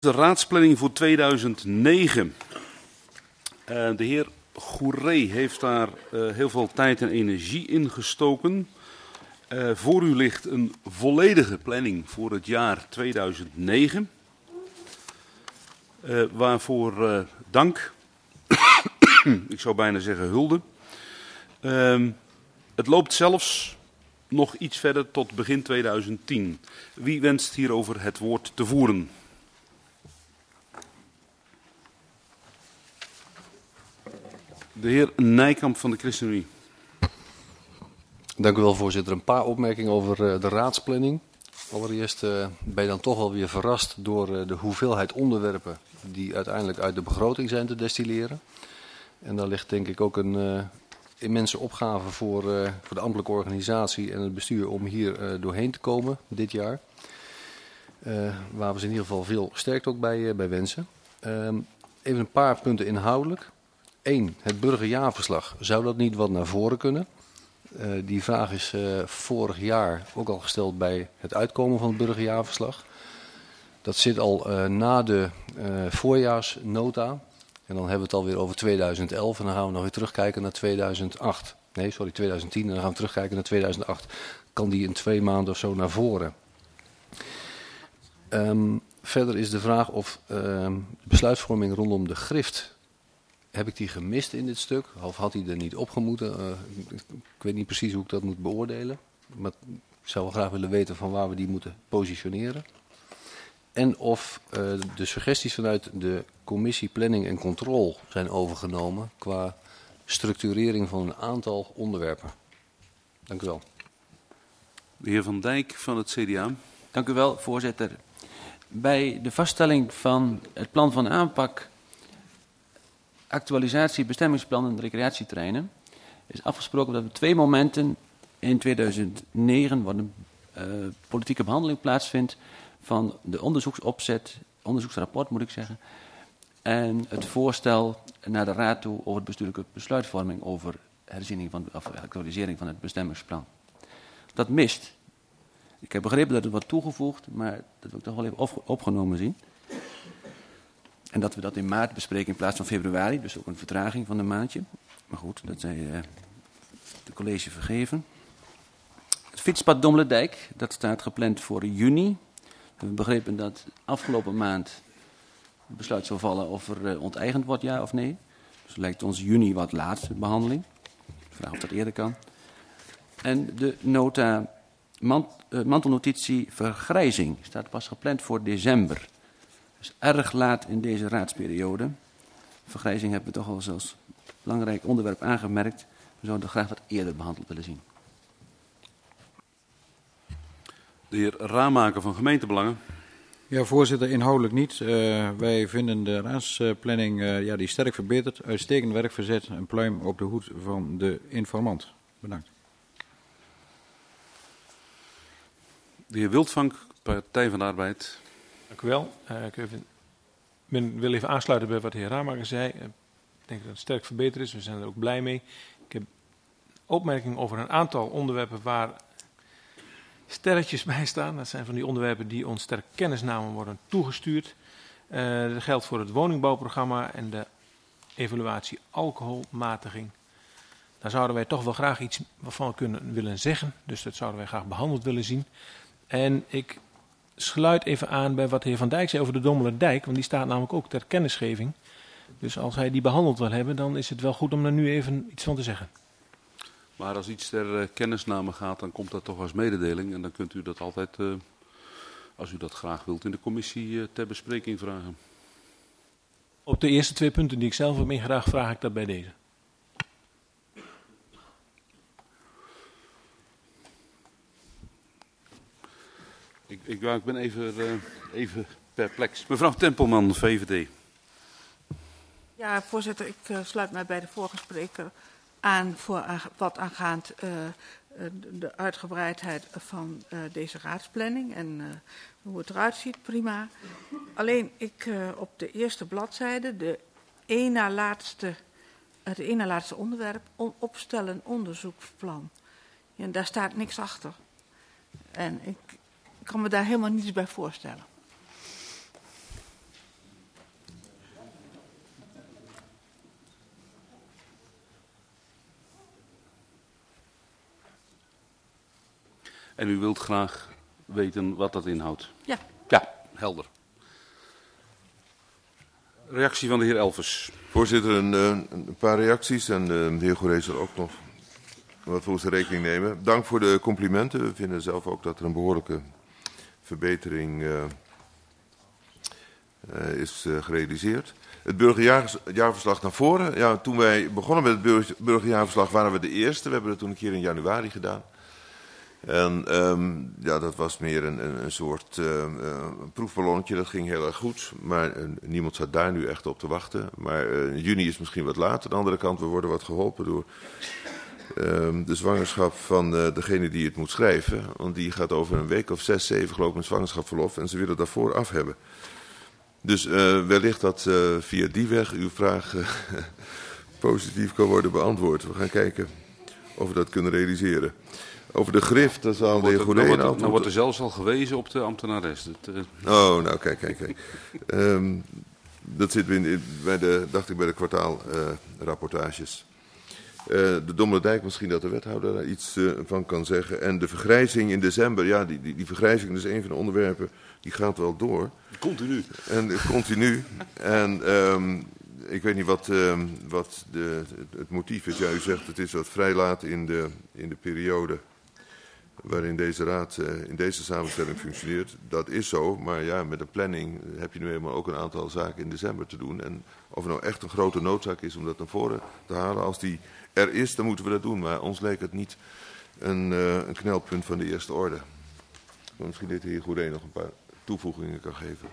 De raadsplanning voor 2009. De heer Goeree heeft daar heel veel tijd en energie in gestoken. Voor u ligt een volledige planning voor het jaar 2009. Waarvoor dank. Ik zou bijna zeggen hulde. Het loopt zelfs nog iets verder tot begin 2010. Wie wenst hierover het woord te voeren? De heer Nijkamp van de ChristenUnie. Dank u wel, voorzitter. Een paar opmerkingen over de raadsplanning. Allereerst ben je dan toch wel weer verrast door de hoeveelheid onderwerpen die uiteindelijk uit de begroting zijn te destilleren. En daar ligt denk ik ook een immense opgave voor de ambtelijke organisatie en het bestuur om hier doorheen te komen dit jaar. Waar we ze in ieder geval veel sterkte ook bij wensen. Even een paar punten inhoudelijk. 1. Het burgerjaarverslag. Zou dat niet wat naar voren kunnen? Die vraag is vorig jaar ook al gesteld bij het uitkomen van het burgerjaarverslag. Dat zit al na de voorjaarsnota. En dan hebben we het alweer over 2011 en dan gaan we nog weer terugkijken naar 2008. Nee, sorry, 2010 en dan gaan we terugkijken naar 2008. Kan die in 2 maanden of zo naar voren? Verder is de vraag of de besluitvorming rondom de grift... Heb ik die gemist in dit stuk? Of had die er niet opgemoeten? Ik weet niet precies hoe ik dat moet beoordelen. Maar ik zou wel graag willen weten van waar we die moeten positioneren. En of de suggesties vanuit de commissie Planning en Controle zijn overgenomen qua structurering van een aantal onderwerpen. Dank u wel. De heer Van Dijk van het CDA. Dank u wel, voorzitter. Bij de vaststelling van het plan van aanpak... actualisatie bestemmingsplan en recreatieterreinen is afgesproken dat op 2 momenten in 2009 waar een politieke behandeling plaatsvindt van de onderzoeksrapport moet ik zeggen, en het voorstel naar de raad toe over bestuurlijke besluitvorming over actualisering van het bestemmingsplan. Dat mist. Ik heb begrepen dat het wordt toegevoegd, maar dat wil ik toch wel even opgenomen zien. En dat we dat in maart bespreken in plaats van februari. Dus ook een vertraging van een maandje. Maar goed, dat zij de college vergeven. Het fietspad Domlerdijk, dat staat gepland voor juni. We hebben begrepen dat afgelopen maand het besluit zal vallen of er onteigend wordt, ja of nee. Dus lijkt ons juni wat laat, de behandeling. Vraag of dat eerder kan. En de nota mantelnotitie vergrijzing staat pas gepland voor december. Dus erg laat in deze raadsperiode. Vergrijzing hebben we toch al als belangrijk onderwerp aangemerkt. We zouden graag wat eerder behandeld willen zien. De heer Ramaker van Gemeentebelangen. Ja, voorzitter, inhoudelijk niet. Wij vinden de raadsplanning die sterk verbeterd, uitstekend werk verzet. Een pluim op de hoed van de informant. Bedankt. De heer Wildvank, Partij van de Arbeid. Dank u wel. Ik wil even aansluiten bij wat de heer Ramaker zei. Ik denk dat het sterk verbeterd is. We zijn er ook blij mee. Ik heb opmerkingen over een aantal onderwerpen waar sterretjes bij staan. Dat zijn van die onderwerpen die ons ter kennisname worden toegestuurd. Dat geldt voor het woningbouwprogramma en de evaluatie alcoholmatiging. Daar zouden wij toch wel graag iets van willen zeggen. Dus dat zouden wij graag behandeld willen zien. En ik sluit even aan bij wat de heer Van Dijk zei over de Dommelerdijk, want die staat namelijk ook ter kennisgeving. Dus als hij die behandeld wil hebben, dan is het wel goed om er nu even iets van te zeggen. Maar als iets ter kennisname gaat, dan komt dat toch als mededeling. En dan kunt u dat altijd, als u dat graag wilt, in de commissie ter bespreking vragen. Op de eerste 2 punten die ik zelf heb ingebracht, vraag ik dat bij deze. Ik ben even perplex. Mevrouw Tempelman, VVD. Ja, voorzitter, ik sluit mij bij de vorige spreker aan voor wat aangaat de uitgebreidheid van deze raadsplanning en hoe het eruit ziet, prima. Alleen op de eerste bladzijde, het één na laatste onderwerp, opstellen onderzoeksplan. Ja, daar staat niks achter. En ik kan me daar helemaal niets bij voorstellen. En u wilt graag weten wat dat inhoudt? Ja. Ja, helder. Reactie van de heer Elvers. Voorzitter, een paar reacties en de heer Goeree zal ook nog wat voor zijn rekening nemen. Dank voor de complimenten. We vinden zelf ook dat er een behoorlijke verbetering is gerealiseerd. Het burgerjaarverslag naar voren. Ja, toen wij begonnen met het burgerjaarverslag waren we de eerste. We hebben dat toen een keer in januari gedaan. En ja, dat was meer een soort proefballonnetje. Dat ging heel erg goed. Maar niemand zat daar nu echt op te wachten. Maar juni is misschien wat laat. Aan de andere kant, we worden wat geholpen door de zwangerschap van degene die het moet schrijven. Want die gaat over een week of 6, 7 geloof ik met zwangerschapsverlof. En ze willen dat vooraf hebben. Dus wellicht dat via die weg uw vraag positief kan worden beantwoord. We gaan kijken of we dat kunnen realiseren. Over de grif, dat zal de heer Goeree... Nou wordt er zelfs al gewezen op de ambtenares. Oh, nou kijk. Dat zit bij de kwartaalrapportages. De Dommelendijk, misschien dat de wethouder daar iets van kan zeggen. En de vergrijzing in december, ja, die vergrijzing is een van de onderwerpen, die gaat wel door. Continu. En continu. En ik weet niet wat het motief is. Ja, u zegt het is wat vrij laat in de periode waarin deze raad in deze samenstelling functioneert. Dat is zo, maar ja, met een planning heb je nu eenmaal ook een aantal zaken in december te doen. En of er nou echt een grote noodzaak is om dat naar voren te halen, als die er is, dan moeten we dat doen. Maar ons leek het niet een knelpunt van de eerste orde. Maar misschien dat de heer Goeree nog een paar toevoegingen kan geven.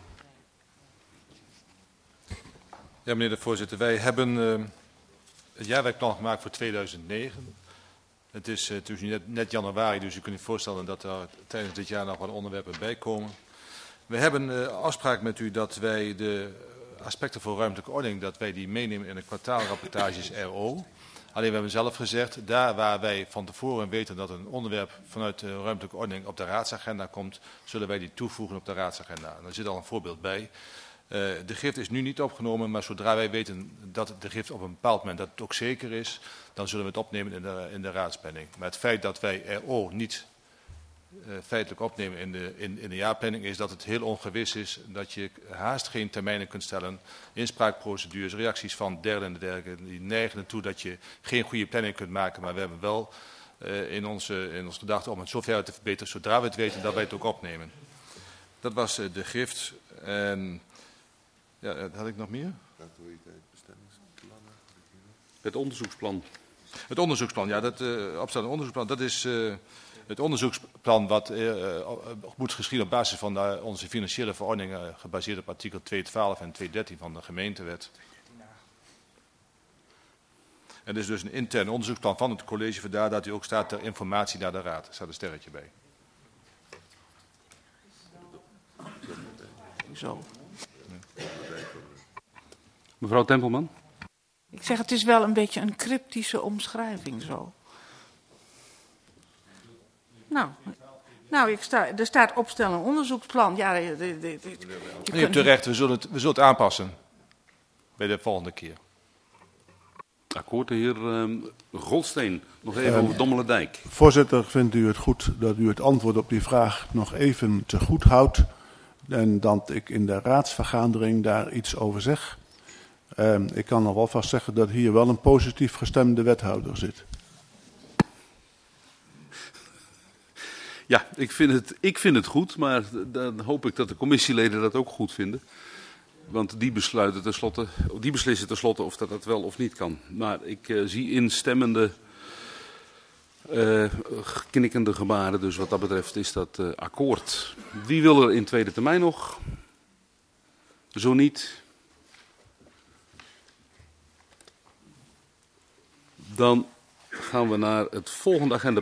Ja, meneer de voorzitter, wij hebben het jaarwerkplan gemaakt voor 2009. Het is nu net januari, dus u kunt je voorstellen dat er tijdens dit jaar nog wat onderwerpen bij komen. We hebben afspraak met u dat wij de aspecten voor ruimtelijke ordening, dat wij die meenemen in de kwartaalrapportages RO. Alleen we hebben zelf gezegd, daar waar wij van tevoren weten dat een onderwerp vanuit de ruimtelijke ordening op de raadsagenda komt, zullen wij die toevoegen op de raadsagenda. En daar zit al een voorbeeld bij. De gift is nu niet opgenomen, maar zodra wij weten dat de gift op een bepaald moment dat het ook zeker is, dan zullen we het opnemen in de raadsplanning. Maar het feit dat wij RO niet feitelijk opnemen in de jaarplanning is dat het heel ongewis is dat je haast geen termijnen kunt stellen. Inspraakprocedures, reacties van derden en dergelijke, die neigen ertoe dat je geen goede planning kunt maken. Maar we hebben wel in onze gedachten om het zover te verbeteren, zodra we het weten dat wij het ook opnemen. Dat was de gift. En ja, had ik nog meer? Het onderzoeksplan. Het onderzoeksplan, ja, dat opstellende onderzoeksplan, dat is het onderzoeksplan wat moet geschieden op basis van onze financiële verordeningen, gebaseerd op artikel 212 en 213 van de gemeentewet. En dit is dus een intern onderzoeksplan van het college, vandaar dat u ook staat ter informatie naar de raad. Er staat een sterretje bij. Zo. Mevrouw Tempelman. Ik zeg, het is wel een beetje een cryptische omschrijving zo. Nou, er staat opstellen een onderzoeksplan. Ja, U hebt terecht, we zullen het aanpassen bij de volgende keer. Akkoord, de heer Goldsteen. Nog even over Dommelendijk. Voorzitter, vindt u het goed dat u het antwoord op die vraag nog even te goed houdt en dat ik in de raadsvergadering daar iets over zeg? Ik kan nog wel vast zeggen dat hier wel een positief gestemde wethouder zit. Ja, ik vind het goed, maar dan hoop ik dat de commissieleden dat ook goed vinden. Want die beslissen tenslotte of dat wel of niet kan. Maar ik zie instemmende, knikkende gebaren, dus wat dat betreft is dat akkoord. Wie wil er in tweede termijn nog? Zo niet. Dan gaan we naar het volgende agenda.